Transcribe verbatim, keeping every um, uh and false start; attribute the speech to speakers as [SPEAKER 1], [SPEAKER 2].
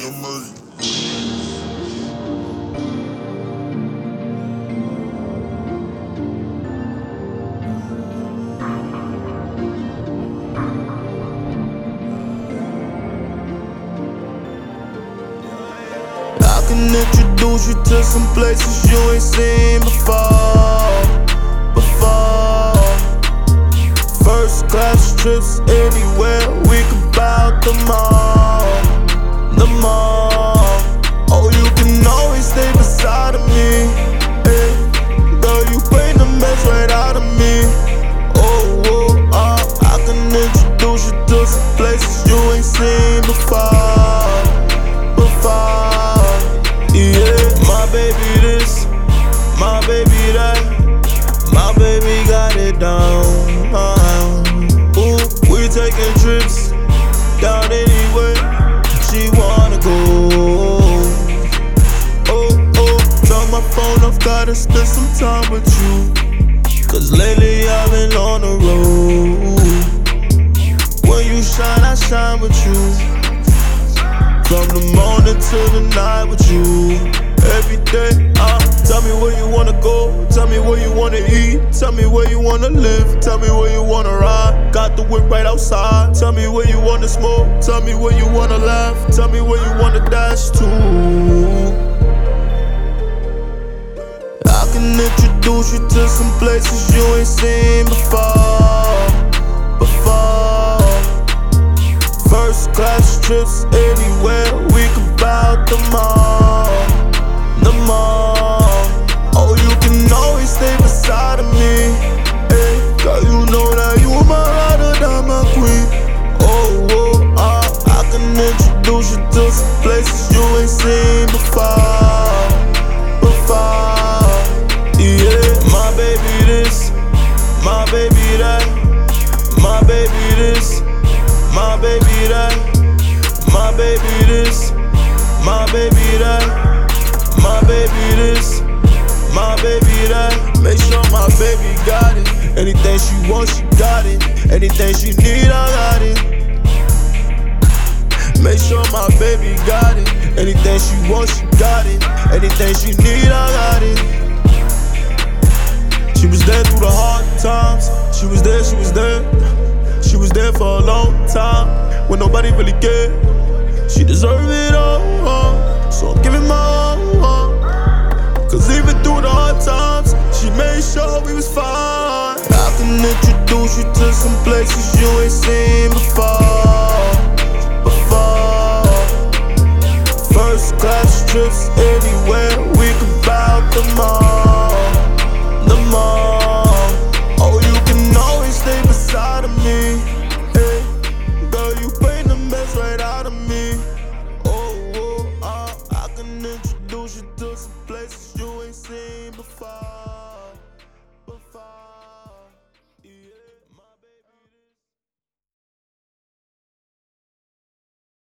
[SPEAKER 1] I can introduce you to some places you ain't seen before, before. First class trips anywhere, we can bout them all, them all. Oh, you can always stay beside of me, hey. Girl, you bring the mess right out of me. Oh, oh, oh, I can introduce you to some places you ain't seen before, before. Yeah, my baby this, my baby that, my baby got it down. Uh, ooh, we taking trips down anywhere she wanna go. Oh, oh, turn my phone off, gotta spend some time with you, cause lately I've been on the road. When you shine, I shine with you. From the morning till the night with you, every day. Uh, tell me where you wanna go, tell me where you wanna eat, tell me where you wanna live, tell me where you wanna ride. Got the whip right outside. Tell me where you wanna smoke, tell me where you wanna laugh, tell me where you wanna dash to. I can introduce you to some places you ain't seen before, before. First class trips anywhere, we can bout them all, them all. Oh, you can always stay beside of me, hey. Girl, you know that you my ride or die, my queen. Oh, oh, uh, I can introduce you to some places you ain't seen before, before. Yeah, my baby this, my baby that, my baby this, my baby that, my baby this, my baby that, my baby this, my baby that. Make sure my baby got it. Anything she wants, she got it. Anything she need, I got it. Make sure my baby got it. Anything she wants, she got it. Anything she need, I got it. She was there through the hard times. She was there, she was there. She was there for a long time, when nobody really cared. She deserved it all, so I'm giving my all. Cause even through the hard times, she made sure we was fine. I can introduce you to some places you ain't seen before, before. First class trips